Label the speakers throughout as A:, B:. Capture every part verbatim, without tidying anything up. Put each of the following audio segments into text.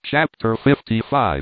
A: Chapter fifty-five.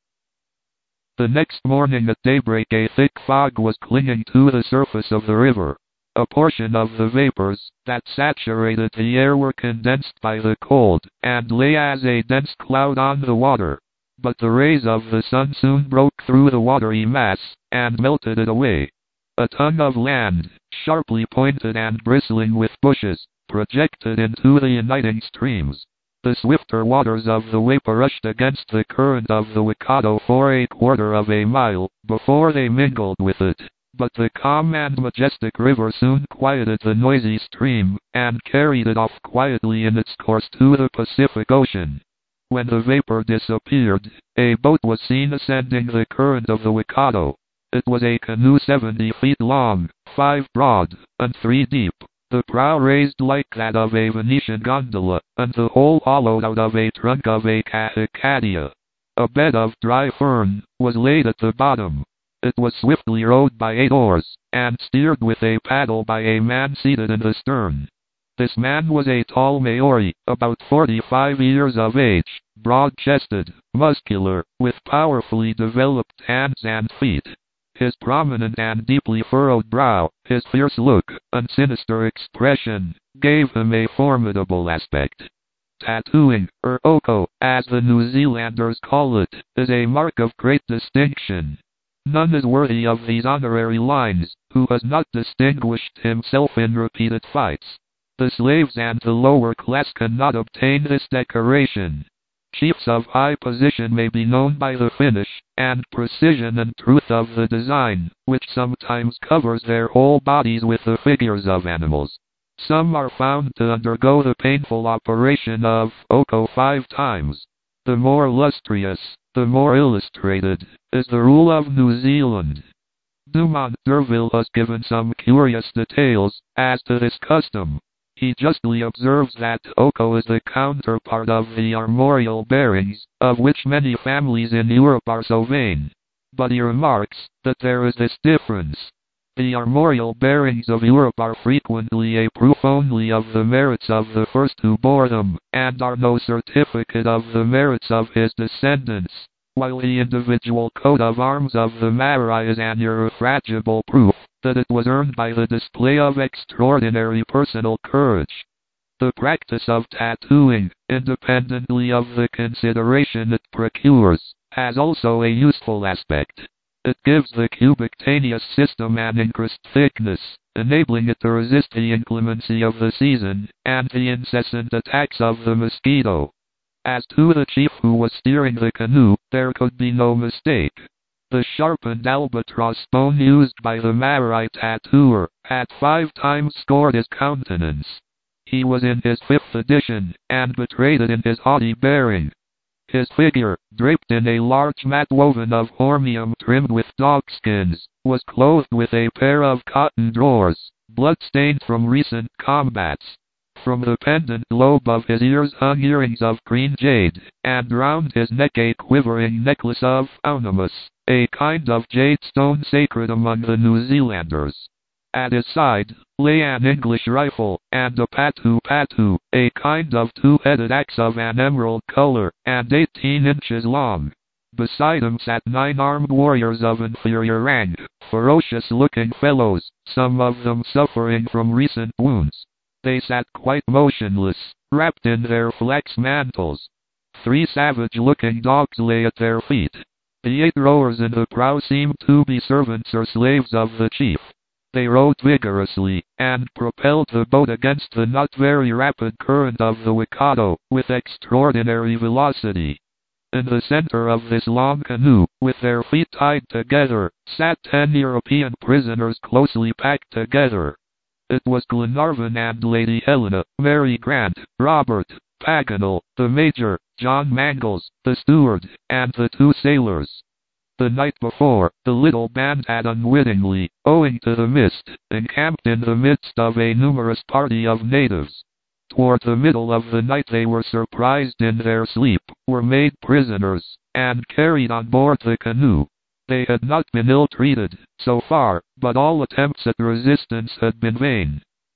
A: The next morning at daybreak a thick fog was clinging to the surface of the river. A portion of the vapors that saturated the air were condensed by the cold, and lay as a dense cloud on the water. But the rays of the sun soon broke through the watery mass, and melted it away. A tongue of land, sharply pointed and bristling with bushes, projected into the uniting streams. The swifter waters of the Waipa rushed against the current of the Waikato for a quarter of a mile, before they mingled with it. But the calm and majestic river soon quieted the noisy stream, and carried it off quietly in its course to the Pacific Ocean. When the vapor disappeared, a boat was seen ascending the current of the Waikato. It was a canoe seventy feet long, five broad, and three deep. The prow raised like that of a Venetian gondola, and the whole hollowed out of a trunk of a kahikatea. A bed of dry fern was laid at the bottom. It was swiftly rowed by eight oars, and steered with a paddle by a man seated in the stern. This man was a tall Maori, about forty-five years of age, broad-chested, muscular, with powerfully developed hands and feet. His prominent and deeply furrowed brow, his fierce look, and sinister expression, gave him a formidable aspect. Tattooing, or oko, as the New Zealanders call it, is a mark of great distinction. None is worthy of these honorary lines who has not distinguished himself in repeated fights. The slaves and the lower class cannot obtain this decoration. Chiefs of high position may be known by the finish, and precision and truth of the design, which sometimes covers their whole bodies with the figures of animals. Some are found to undergo the painful operation of oko five times. The more illustrious, the more illustrated, is the rule of New Zealand. Dumont d'Urville has given some curious details as to this custom. He justly observes that oko is the counterpart of the armorial bearings, of which many families in Europe are so vain. But he remarks that there is this difference. The armorial bearings of Europe are frequently a proof only of the merits of the first who bore them, and are no certificate of the merits of his descendants, while the individual coat of arms of the Maori is an irrefragable proof that it was earned by the display of extraordinary personal courage. The practice of tattooing, independently of the consideration it procures, has also a useful aspect. It gives the cutaneous system an increased thickness, enabling it to resist the inclemency of the season, and the incessant attacks of the mosquito. As to the chief who was steering the canoe, there could be no mistake. The sharpened albatross bone used by the Maori tattooer had five times scored his countenance. He was in his fifth edition, and betrayed it in his haughty bearing. His figure, draped in a large mat woven of hormium trimmed with dogskins, was clothed with a pair of cotton drawers, blood-stained from recent combats. From the pendant lobe of his ears hung earrings of green jade, and round his neck a quivering necklace of aunamus, a kind of jade stone sacred among the New Zealanders. At his side lay an English rifle, and a patu-patu, a kind of two-headed axe of an emerald color, and eighteen inches long. Beside him sat nine armed warriors of inferior rank, ferocious-looking fellows, some of them suffering from recent wounds. They sat quite motionless, wrapped in their flax mantles. Three savage-looking dogs lay at their feet. The eight rowers in the prow seemed to be servants or slaves of the chief. They rowed vigorously, and propelled the boat against the not very rapid current of the Waikato, with extraordinary velocity. In the center of this long canoe, with their feet tied together, sat ten European prisoners closely packed together. It was Glenarvan and Lady Helena, Mary Grant, Robert Paganel, the Major, John Mangles, the steward, and the two sailors. The night before, the little band had unwittingly, owing to the mist, encamped in the midst of a numerous party of natives. Toward the middle of the night they were surprised in their sleep, were made prisoners, and carried on board the canoe. They had not been ill-treated, so far, but all attempts at resistance had been vain.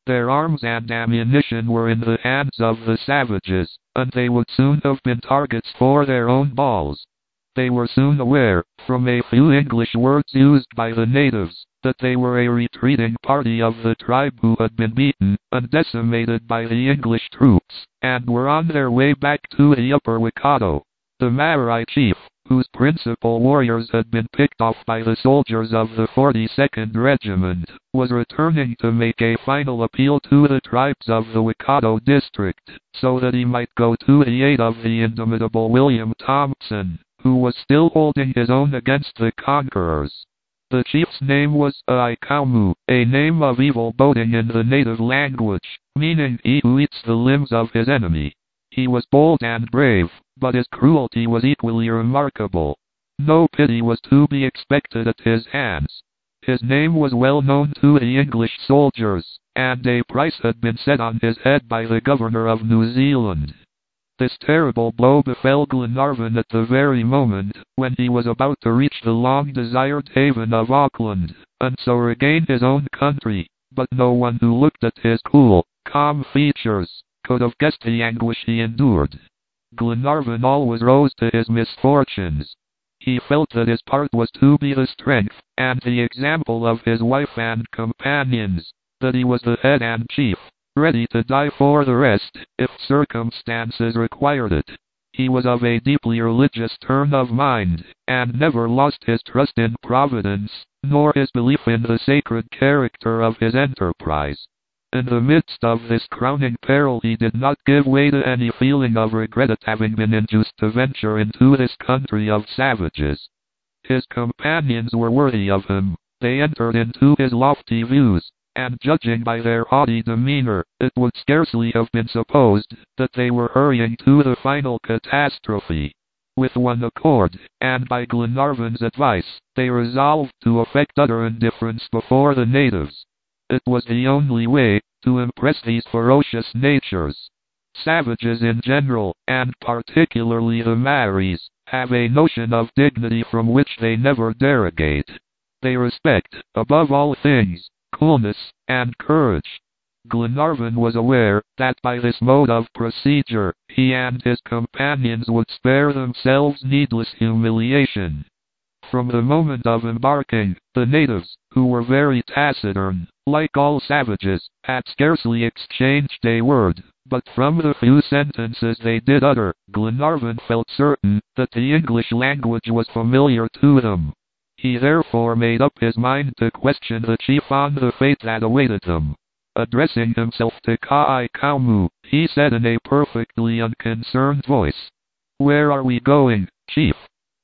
A: Their arms and ammunition were in the hands of the savages, and they would soon have been targets for their own balls. They were soon aware, from a few English words used by the natives, that they were a retreating party of the tribe who had been beaten and decimated by the English troops, and were on their way back to the Upper Waikato. The Maori chief, whose principal warriors had been picked off by the soldiers of the forty-second Regiment, was returning to make a final appeal to the tribes of the Waikato district, so that he might go to the aid of the indomitable William Thompson, who was still holding his own against the conquerors. The chief's name was Aikaumu, a name of evil boding in the native language, meaning he who eats the limbs of his enemy. He was bold and brave, but his cruelty was equally remarkable. No pity was to be expected at his hands. His name was well known to the English soldiers, and a price had been set on his head by the governor of New Zealand. This terrible blow befell Glenarvan at the very moment when he was about to reach the long-desired haven of Auckland, and so regain his own country, but no one who looked at his cool, calm features could have guessed the anguish he endured. Glenarvan always rose to his misfortunes. He felt that his part was to be the strength and the example of his wife and companions, that he was the head and chief, ready to die for the rest, if circumstances required it. He was of a deeply religious turn of mind, and never lost his trust in Providence, nor his belief in the sacred character of his enterprise. In the midst of this crowning peril he did not give way to any feeling of regret at having been induced to venture into this country of savages. His companions were worthy of him. They entered into his lofty views, and judging by their haughty demeanor, it would scarcely have been supposed that they were hurrying to the final catastrophe. With one accord, and by Glenarvan's advice, they resolved to affect utter indifference before the natives. It was the only way to impress these ferocious natures. Savages in general, and particularly the Maoris, have a notion of dignity from which they never derogate. They respect, above all things, coolness and courage. Glenarvan was aware that by this mode of procedure, he and his companions would spare themselves needless humiliation. From the moment of embarking, the natives, who were very taciturn, like all savages, had scarcely exchanged a word, but from the few sentences they did utter, Glenarvan felt certain that the English language was familiar to them. He therefore made up his mind to question the chief on the fate that awaited them. Addressing himself to Ka'aikaumu, he said in a perfectly unconcerned voice, "Where are we going, chief?"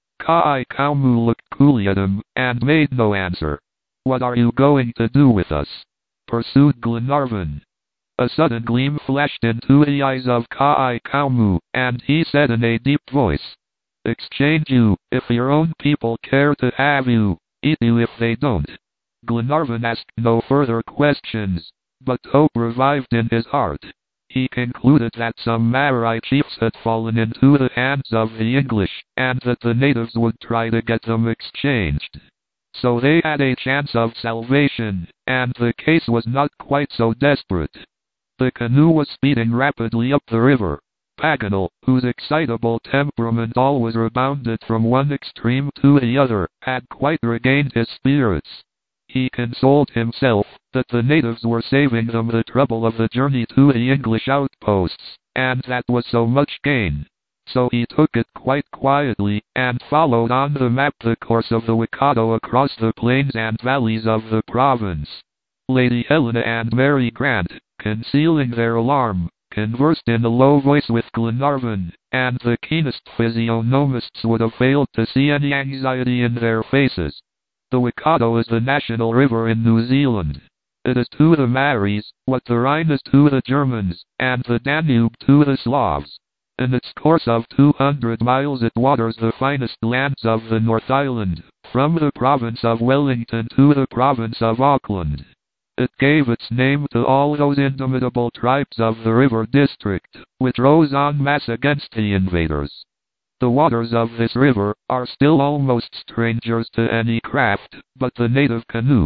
A: Ka'aikaumu looked coolly at him, and made no answer. "What are you going to do with us?" pursued Glenarvan. A sudden gleam flashed into the eyes of Ka'aikaumu, and he said in a deep voice, "Exchange you, if your own people care to have you, eat you if they don't." Glenarvan asked no further questions, but hope revived in his heart. He concluded that some Maori chiefs had fallen into the hands of the English, and that the natives would try to get them exchanged. So they had a chance of salvation, and the case was not quite so desperate. The canoe was speeding rapidly up the river. Paganel, whose excitable temperament always rebounded from one extreme to the other, had quite regained his spirits. He consoled himself that the natives were saving them the trouble of the journey to the English outposts, and that was so much gain. So he took it quite quietly, and followed on the map the course of the Waikato across the plains and valleys of the province. Lady Helena and Mary Grant, concealing their alarm, conversed in a low voice with Glenarvan, and the keenest physiognomists would have failed to see any anxiety in their faces. The Waikato is the national river in New Zealand. It is to the Maoris what the Rhine is to the Germans, and the Danube to the Slavs. In its course of two hundred miles it waters the finest lands of the North Island, from the province of Wellington to the province of Auckland. It gave its name to all those indomitable tribes of the river district, which rose en masse against the invaders. The waters of this river are still almost strangers to any craft but the native canoe.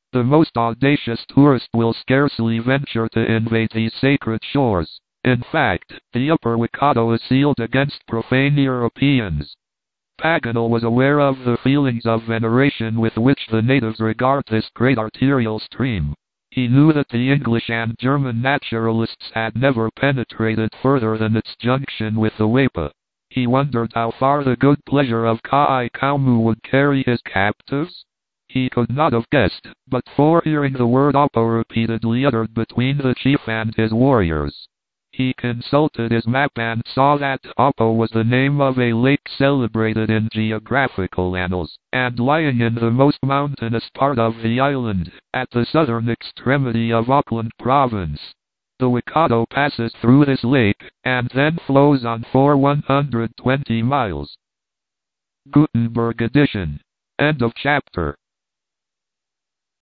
A: The most audacious tourist will scarcely venture to invade these sacred shores. In fact, the upper Waikato is sealed against profane Europeans. Paganel was aware of the feelings of veneration with which the natives regard this great arterial stream. He knew that the English and German naturalists had never penetrated further than its junction with the Waipa. He wondered how far the good pleasure of Ka'aikamu would carry his captives. He could not have guessed, but for hearing the word Oppo repeatedly uttered between the chief and his warriors. He consulted his map and saw that Oppo was the name of a lake celebrated in geographical annals, and lying in the most mountainous part of the island, at the southern extremity of Auckland Province. The Waikato passes through this lake, and then flows on for one hundred twenty miles. Gutenberg edition. End of chapter.